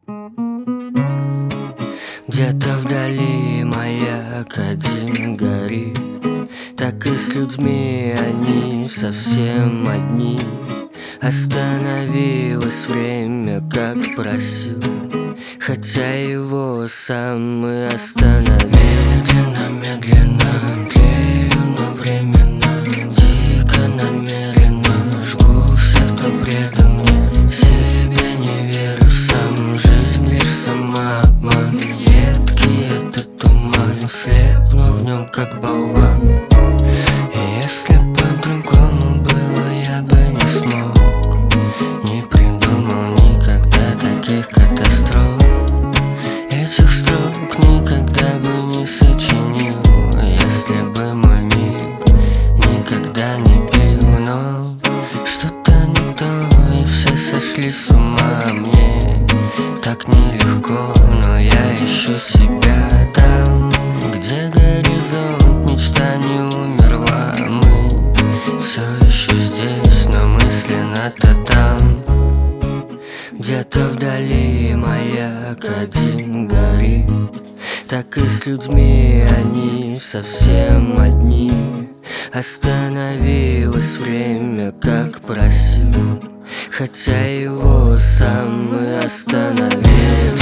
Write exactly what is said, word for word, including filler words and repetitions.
Где-то вдали маяк один горит, так и с людьми они совсем одни. Остановилось время, как просил, хотя его сам и остановил. Медленно, медленно тлею, но временно дико намеренно жгу всех, кто предан мне. Себе не верю сам, жизнь лишь самообман. Едкий этот туман, слепну в нем, как болван. И если бы по-другому было, я бы не смог. Не придумал никогда таких катастроф. Этих строк никогда бы не сочинил, если бы мой мир никогда не пил. Но что-то не то, и все сошли с ума. Мне так нелегко, но я ищу себя там, где горизонт, мечта не умерла. Мы все еще здесь, но мысленно-то там. Где-то вдали маяк один горит, так и с людьми они совсем одни. Остановилось время, как просил, хотя его сам и остановил.